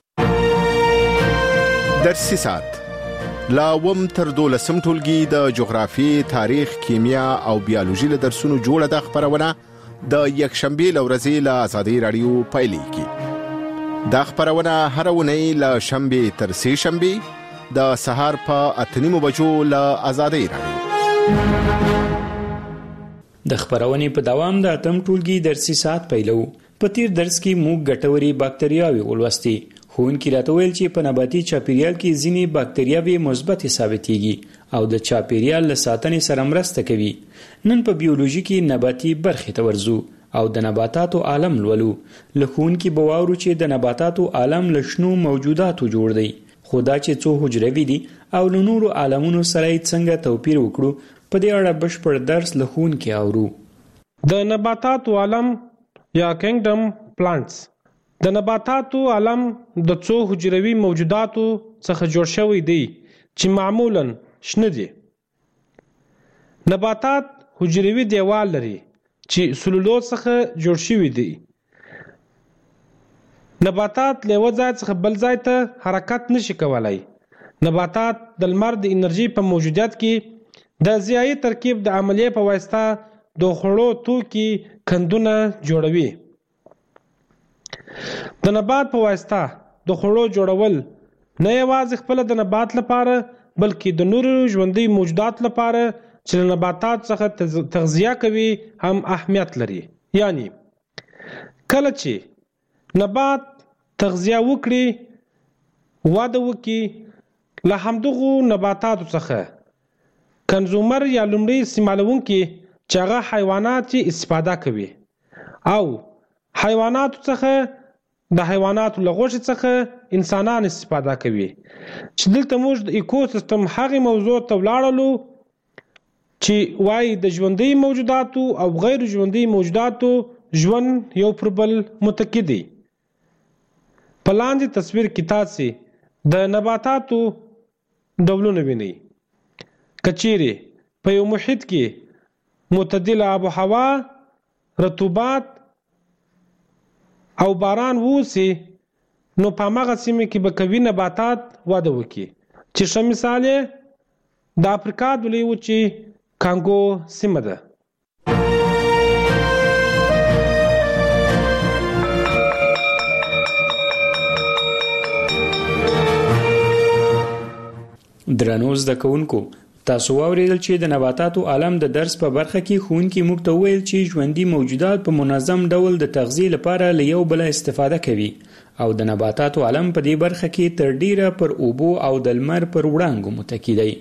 درسي ساعت لا وم تر دولسم ټولګي د جغرافي، تاریخ، کیمیا او بیولوژي له درسونو جوړه د خبرونه د یک شنبه لورځي له آزادۍ رادیو پایلیږي. دا خبرونه هر ونی له شنبه تر سه شنبه د سهار په اتنیمو بجو له آزادۍ رادیو. د خبرونې په دوام د اتم ټولګي درسي ساعت پیلو. په تیر درس کې موږ ګټوري باکتریاوي ولوستي. ښوونکي راته ویل چې په نباتي چاپیریال کې ځینې باکتریاوي مثبت ثابتېږي او د چاپیریال له ساتنې سره مرسته کوي. نن په بیولوژي کې نباتي برخې ته ورځو او د نباتاتو عالم لولو. له ښوونکي به واورو چې د نباتاتو عالم له شنو موجوداتو جوړ دی، خو دا چې څو حجروي دي او له نورو عالمونو سره یې څنګه توپیر وکړو، په دې اړه بشپړ درس له ښوونکي اورو. د نباتاتو عالم یا کینګډم پلانټس. د نباتاتو عالم د څو حجروي موجوداتو څخه جوړ شوی دی چې معمولاً شنه دي. نباتات حجروي دیوال لري چې سلولوز څخه جوړ شوی دی. نباتات له یو ځای څخه بل ځای ته حرکت نشي کولای. نباتات د لمر د انرژي په موجودیت کې د ضیایي ترکیب د عملیې په واسطه د خوړو توکي کندونه جوړوي. د نبات په واسطه د خوړو جوړول نه یوازې خپل د نبات لپاره بلکې د نورو ژوندي موجودات لپاره چې له نباتات څخه تغذیه کوي هم اهمیت لري. یعنی کله چې نبات تغذیه وکړي، وده وکړي، له همدغو نباتاتو څخه کنزومر یا لومړی استعمالونکي چې هغه حیوانات استفاده کوي او حیواناتو څخه د حیواناتو له غوښې څخه انسانان استفاده کوي. چې دلته موږ د ایکوسیستم هغې موضوع ته ولاړلو چې وایي د ژوندي موجوداتو او غیر ژوندي موجوداتو ژوند یو پر بل متکی دی. په لاندې تصویر کې تاسې د نباتاتو ډولونه وینئ. که چیرې په یو محیط کې معتدله آب و هوا، رطوبت او باران ووسي، نو په هماغه سیمه کې به قوي نباتات وده وکړي. چې ښه مثال یې د افریقا د لویې وچې کانګو سیمه ده. درنو زده کوونکو، تاسو واورېدل چې د نباتاتو عالم د درس په برخه کې ښوونکي موږ ته وویل چې ژوندي موجودات په منظم ډول د تغذیې لپاره له یو بله استفاده کوي او د نباتاتو عالم په دې برخه کې تر ډیره پر اوبو او د لمر پر وړانګو متکی دی.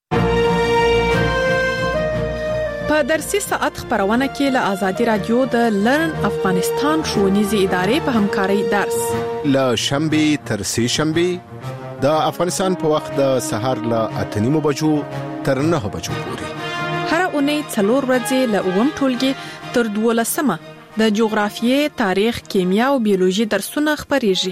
په درسي ساعت خبرونه کې له آزادي رادیو د لرن افغانستان ښوونیزې ادارې په همکارۍ درس له شنبه تر سه شنبه د افغانستان په وخت د سهار له اتنیمو بجو تر نه بجو پورې هر اونۍ څلور ورځې له اووم ټولګي تر دولسمه د جغرافیې، تاریخ، کیمیا او بیولوژي درسونه خبرېږي.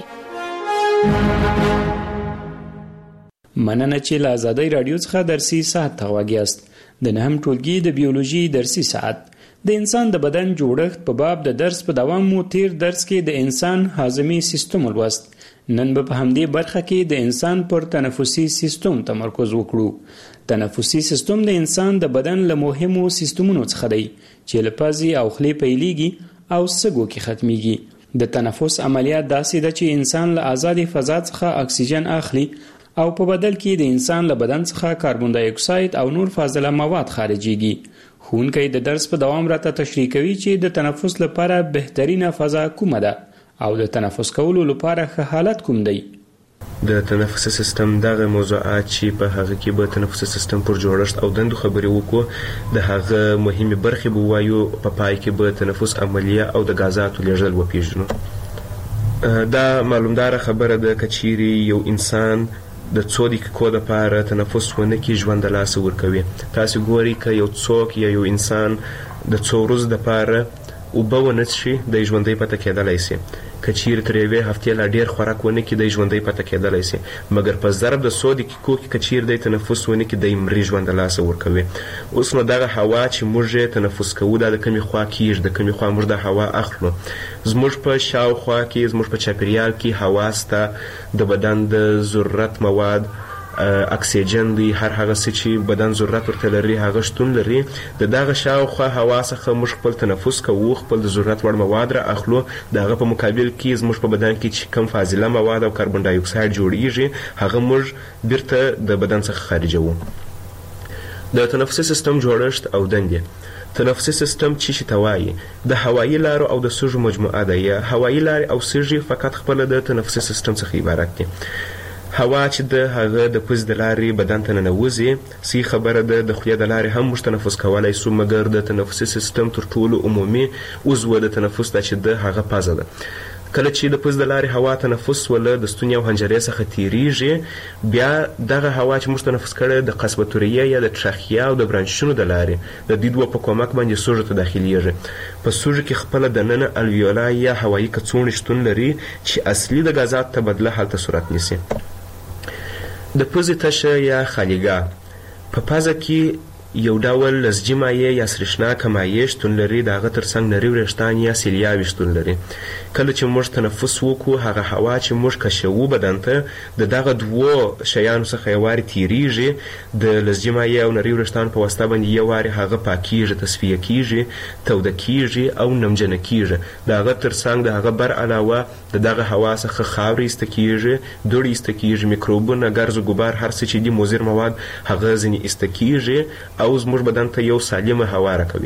مننه چې له آزادۍ رادیو څخه درسي ساعت ته غواګیاست. د نهم ټولګي د بیولوژي درسي ساعت د انسان د بدن جوړښت په باب د درس په دوام مو تیر درس کې د انسان هاضمي سیستم ولوست. نن به په همدې برخه کې د انسان پر تنفسي سیستم تمرکز وکړو. تنفسي سیستم د انسان د بدن له مهمو سیستمونو څخه دی چې له پزې او خولې پیلېږي او سږو کې ختميږي. د تنفس عملیات داسې ده چې انسان له آزادې فضا څخه اکسیجن اخلي او په بدل کې د انسان له بدن څخه کاربن دای اکساید او نور فاضله مواد خارجيږي. ښوونکی د درس په دوام راته تشریح کوي چې د تنفس لپاره بهترینه فضا کومه ده او د تنفس کولو لپاره ښه حالت کوم دی. د تنفسي سیستم دغه موضوعات چې په هغه کې به تنفسي سیستم پر جوړښت او دندو خبرې وکړو، د هغه مهمه برخې به وایو، په پای کې به تنفس عملیه او د غازاتو لیږدول وپیژنو. دا معلومدار خبره ده چې چیرې یو انسان د څو دقیقو لپاره تنفس ونه کړي ژوند د لاسه ورکوي. تاسو ګورئ که یو څوک یا یو انسان د څو ورځو لپاره اوبه ونه څښي، د ژوندۍ پاتې کېدلی شي. که چیرې تر یوې هفتې لا ډېر خوراک ونه کړي، د ژوندۍ پاتې کېدلی شي. مګر په ضرب د څو دقیقو کې که چیرې دی تنفس ونه کړي، دی مري ژوند د لاسه ورکوي. اوس نو دغه هوا چې موږ یې تنفس کوو، دا د کومې خوا کېږي، د کومې خوا موږ د هوا اخلو. زموږ په شاوخوا کې، زموږ په چاپیریال کې هوا سته، د بدن د ضرورت مواد اکسیجن دی هر هغه څه چې بدن ضرورت ورته لري هغه شتون لري د دغه شاوخوا هوا څخه موږ خپل تنفس کوو خپل د ضرورت وړ مواد را اخلو دغه په مقابل کې زموږ په بدن کې چې کم فاضله مواد او کاربن ډای اکساید جوړیږي هغه موږ بیرته د بدن څخه خارجوو. د تنفسي سیستم جوړښت او دندې. تنفسي سیستم چې شي توایي د هوایي لارو او د سږو مجموعه ده یا هوایي لارې او سږي فقط خپل د تنفسي سیستم څخه عبارت دي. هوا چې د هغه د پوز د لارې بدن ته ننوځي سی خبره ده د خولې د لارې هم موږ تنفس کولای سو مګر د تنفسي سیستم تر ټولو عمومي عضو د تنفس د چې د هغه پازه ده. کله چې د پوز د لارې هوا تنفس ولا د ستوني او حنجرې څخه تیریږي بیا دغه هوا چې موږ تنفس کړي د قصبه توریه یا د تراخیا او د برانشونو د لارې د دې دوه په کومک باندې سږو ته داخليږي. په سږو کې خپل د نن الویولا یا هوایي کڅوړې شتون لري چې اصلي د غازات تبادله حالت صورت نیسي. د پوزې تشه یا خالیګاه په پازه کې یو ډول لزجي مایع یا سرشناکه مایع شتون لري دغه ترڅنګ نری وریښتان یا سیلیاوي شتون لري. کله چې موږ تنفس وکړو هغه هوا چې موږ کشوو بدن ته د دغه دوو شیانو څخه یو واري تیریږي د لزجي مایع او نری وریښتان په واسطه باندې یو واري هغه پاکیږي تصفیه کیږي توده کیږي او نمجنه کیږي. دغه ترڅنګ د هغه بر علاوه د دغه هوا څخه خاورې ایسته کیږي دوړې ایسته کیږي میکروبونه ګرز او ګبار هر څه چې دي مضر مواد هغه ځینې ایسته کیږي او زموږ بدن ته یو سالمه هوا راکوي.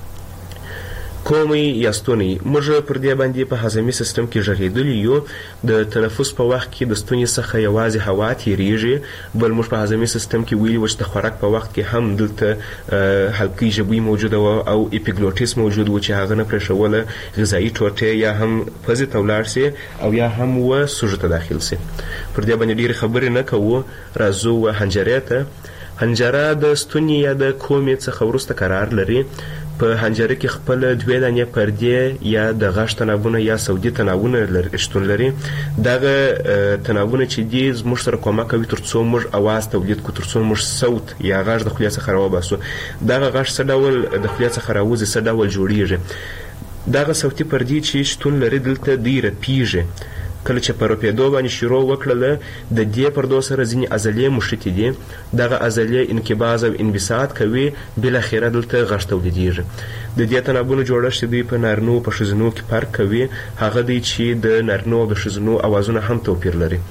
کومي یا ستوني موږ پر دې باندې په هضمي سیستم کې ژغېدلی یو د تنفس په وخت کې د ستوني څخه یوازې هوا تیریږي بل موږ په هضمي سیستم کې ویلي و چې د خوراک په وخت کې هم دلته حلقې ژبوي موجوده و او اپیګلوټیس موجود و چې هغه نه پرېښوله غذایي ټوټې یا هم پزې ته ولاړ سي او یا هم و سږو ته داخل سي. پر دې باندې ډېرې خبرې نه کوو راځو و حنجرې ته. حنجره د ستوني یا د کومې څخه وروسته قرار لري. په حنجره کې خپل دوه دانې پردې یا د غاښ تناوونه یا سودي تناوونه شتون لري. دغه تناوونه چې دي زموږ سره کومک کوي ترڅو موږ اواز تولید کړو ترڅو موږ صوت یا غاښ د خولې څخه راوباسو. دغه غاښ څه ډول د خولې څخه راوځي څه ډول جوړیږي. دغه صوتي پردې چې شتون لري دلته ډیره پیږي. کله چې په روپېدو باندې شروع وکړله د دې پردو سره ځینې عضلې مشتې دي. دغه عضلې انقباض او انبساط کوي بالاخره دلته غږ تولیدیږي. د دې تناوبونو جوړښت دوی په نارینو په ښځینو کې فرق کوي. هغه دی چې د نارینو او د ښځینو اوازونه هم توپیر لري.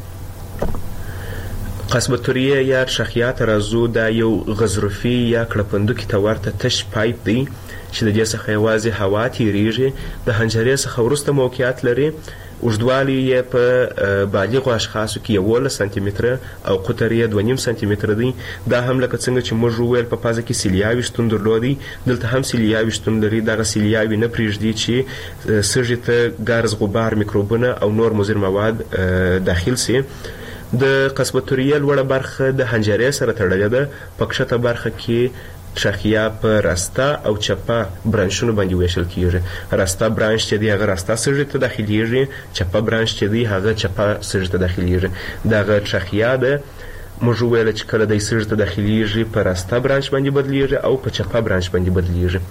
قصبه توریه یا تراخیا ترازو دا یو غضروفي یا کړپندوکي ته ورته تش پایپ دی چې د دې څخه یوازې هوا تیریږي. د حنجرې څخه وروسته موقعیت لري. اوږدوالی یې په بالغو اشخاصو کې یولس سانتي متره او قطر یې دوه نیم سانتي متره دی. دا هم لکه څنګه چې موږ وویل په پازه کې سیلیاوي شتون درلودی دلته هم سیلیاوي شتون لري. دغه سیلیاوي نه پرېږدي چې سږي ته ګرز غبار میکروبونه او نور مضر مواد داخل سي. د قصبه توریه لوړه برخه د حنجرې سره تړلې ده. په کښته برخه کې تراخیا په راسته او چپه برانشونو باندې ویشل کیږي. راسته برانش چې دی هغه راسته سږي ته داخليږي. چپه برانش چې دی هغه چپه سږي ته داخليږي. دغه تراخیا ده موږ ویل چې کله د سږي ته داخليږي په راسته برانش باندې بدلیږي او په چپه برانش باندې بدلیږي.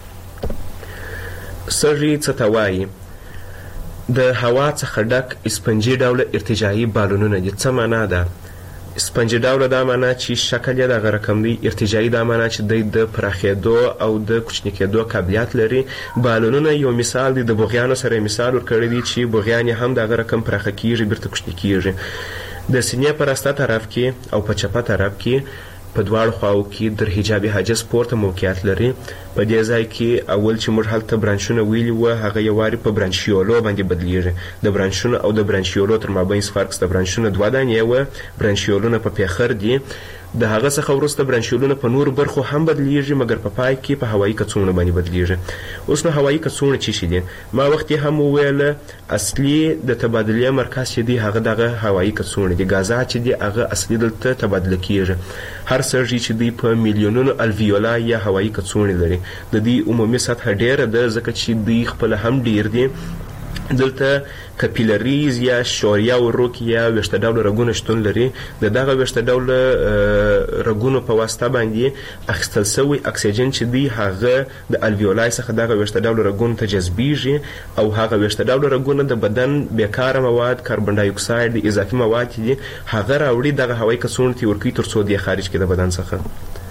سږي څه ته وایي؟ د هوا څخه ډک اسپنجي ډوله ارتجاعي بالونونه دي. څه معنا ده؟ اسپنجي ډوله دا معنا چې شکل یې دغه رقم دی. ارتجاعي دا معنا چې دی د پراخېدو او د کوچني کېدو قابلیت لري. بالونونه یو مثال دی. د بوغیانو سره مثال ورکړی دی چې بوغیان هم دغه رقم پراخه کیږي بیرته کوچني کیږي. د سینې په راسته طرف کې او په چپه طرف کې په دواړو خواو کې در حجابي حاجز پورته موقعیت لري. په دې ځای کې اول چې موږ هلته برانشونه ویلي وو هغه یو واري په برانشیولو باندې بدلیږي. د برانشونو او د برانشیولو تر مابین فرق شته. برانشونه دوه دانې وو برانشیولونه په پیخر دي. د هغه څخه وروسته برانشیولونه په نور برخو هم بدلیږي مګر په پای کې په هوایي کڅوړو باندې بدلیږي. اوس نو هوایي کڅوړه چی شي دي؟ ما وخت هم ویل اصلي د تبادلې مرکز چې دی هغه دغه هوایي کڅوړه دي. غازات چې دی هغه اصلي دلته تبادله کیږي. هر سږي چې دی په میلیونونو الویولا یا هوایي کڅوړې لري. د دې عمومي سطح ډیره ده ځکه چې دی خپل هم ډیر دي دلته کپیلریز یا شوریا وروک یا وشته ډول رګونه شتون لري. د دغه وشته ډول رګونو په واسطه باندې اخیستل شوی اکسیجن چې دی هغه د الویولای څخه دغه وشته ډول رګونو ته جذبیږي او هغه وشته ډول رګونه د بدن بیکاره مواد کاربن ډای اکساید اضافي مواد دي هغه راوړي دغه هوایي کڅوړو ته ورکی تر څو دی خارج کړي د بدن څخه.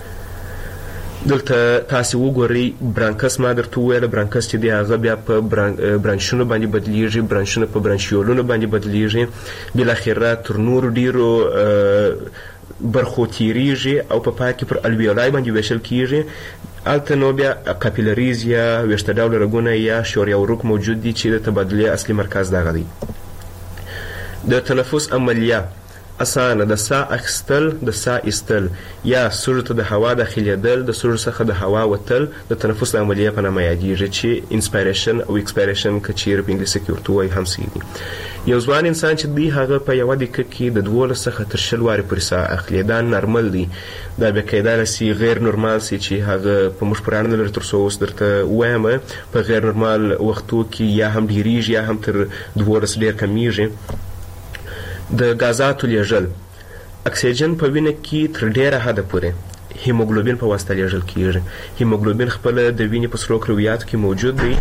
دلته تاسو وګورئ برانکس ما درته وویل برانکس چې دی هغه بیا په برانشونو باندې بدلیږي برانشونه په برانشیولونو باندې بدلیږي بالاخره تر نورو ډیرو برخو تیریږي او په پای کې پر الویولای باندې ویشل کیږي. البته نو بیا کاپیلریز یا ویشته ډول رګونه یا شوریا وروک موجود دي چې د تبادلې اصلي مرکز دغه دی. د تنفس عملیه اسانه د سا اخستل د سا ایستل یا سږو ته د هوا داخلېدل د سږو څخه د هوا وتل د تنفس عملیه په نامه یادېږي چې انسپایریشن او ایکسپایریشن که چیرې په انګلیسي کې ورته وایي هم صحیح دي. یو ځوان انسان چې دی هغه په یوه دقیقه کې د دولس څخه تر شل وارې پورې سا اخلي. دا نارمل دی. دا بیا کیدای شي غیر نورمال سي چې هغه په موږ پرانه نه لري تر څو اوس درته ووایم په غیر نورمال وختو کې یا هم ډیریږي یا هم تر دولس ډېر کمیږي. د غازاتو لیږل اکسیجن په وینه کې تر ډیره حده پورې هیموګلوبین په واسطه لیږل کیږي. هیموګلوبین خپل د وینې په سرو کرویاتو کې موجود دی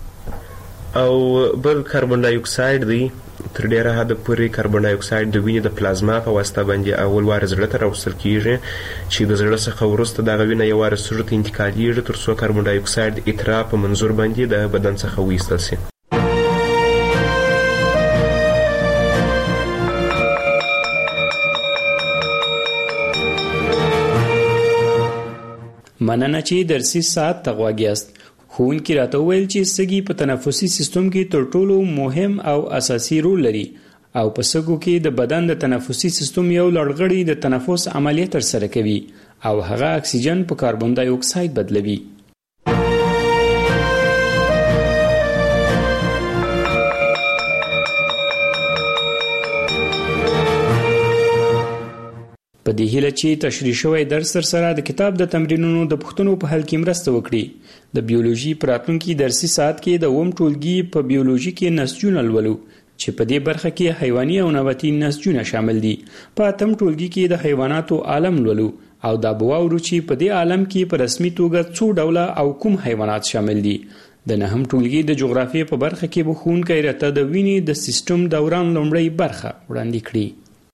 او بل کاربن ډای اکساید دی. تر ډیره حده پورې کاربن ډای اکساید د وینې د پلازما په واسطه باندې اول وار زړه ته راوستل کیږي چې د زړه څخه وروسته دغه وینه یو وار سږو ته انتقالیږي تر څو کاربن ډای اکساید اترا په منظور باندې د بدن څخه وایستل شي. مننه چې درسي ساعت ته غوږ یاست. ښوونکي راته وویل چې سږي په تنفسي سیستم کې تر ټولو مهم او اساسي رول لري او په سږو کې د بدن د تنفسي سیستم یو لړغړی د تنفس عملیه ترسره کوي او هغه اکسیجن په کاربن ډای اکساید بدلوي. په دې هیله چې تشریح شوی درس تر سره د کتاب د تمرینونو د پوښتنو په حل کې مرسته وکړي. د بیولوژي په راتلونکي درسي ساعت کې د اووم ټولګي په بیولوژي کې نسجونه لولو چې په دې برخه کې حیواني او نباتي نسجونه شامل دي. په اتم ټولګي کې د حیواناتو عالم لولو او دا به واورو چې په دې عالم کې په رسمي توګه څو ډوله او کوم حیوانات شامل دي. د نهم ټولګي د جغرافیې په برخه کې به ښوونکی راته د وینې د سیستم دوران لومړۍ برخه وړاندې کړي.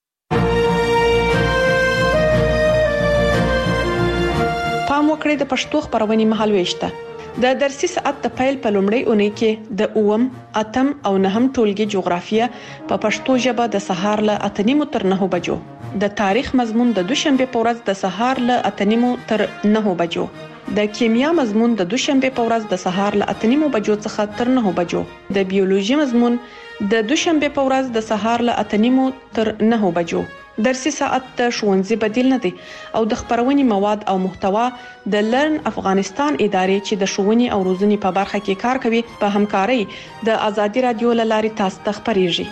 پام وکړئ د پښتو خبرونې مهالويشته. د درسي ساعت د پیل په لومړۍ اونۍ کې د اووم، اتم او نهم ټولګي جغرافیه په پښتو ژبه د سهار له اته نیمو تر نهو بجو، د تاریخ مضمون د دوشنبه په ورځ د سهار له اته نیمو تر نهو بجو، د کیمیا مضمون د دوشنبه په ورځ د سهار له اته نیمو بجو څخه تر نهو بجو، د بیولوژي مضمون د دوشنبه په ورځ د سهار له اته نیمو تر نهو بجو. درسي ساعت د ښوونځي بدیل نه دی او د خبرونې مواد او محتوا د لرن افغانستان ادارې چې د ښوونې او روزنې په برخه کې کار کوي په همکارۍ د ازادي رادیو له لارې تاسو ته خبريږي.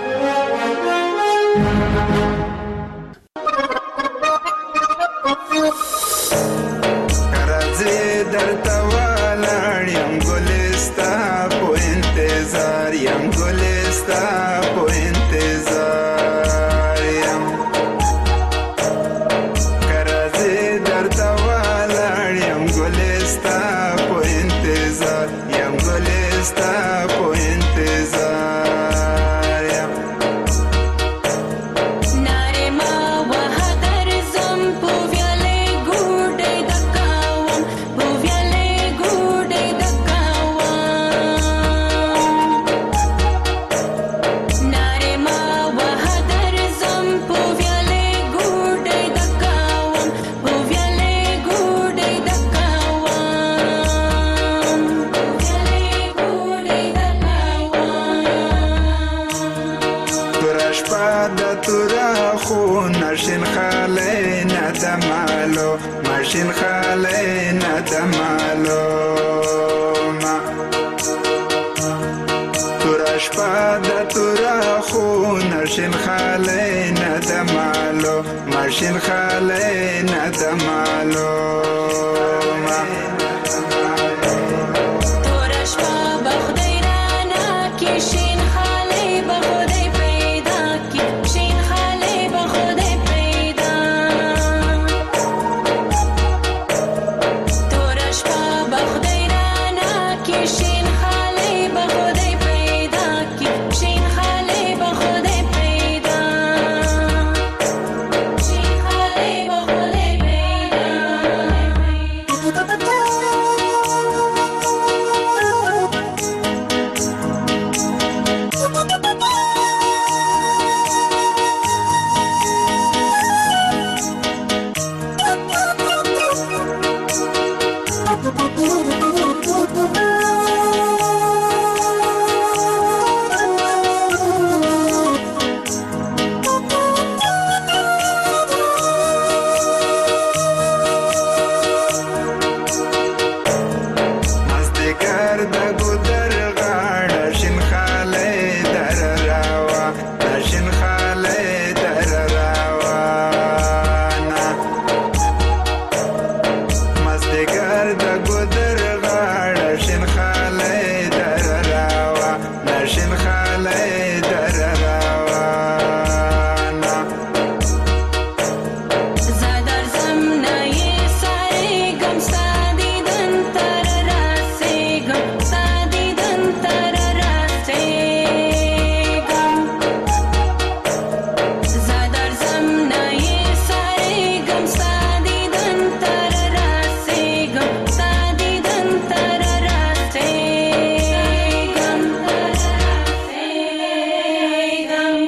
ماشین خاله ندمالو ما تورش پادا تورا خون ماشین خاله ندمالو ماشین خاله ندمالو ما تورش پادا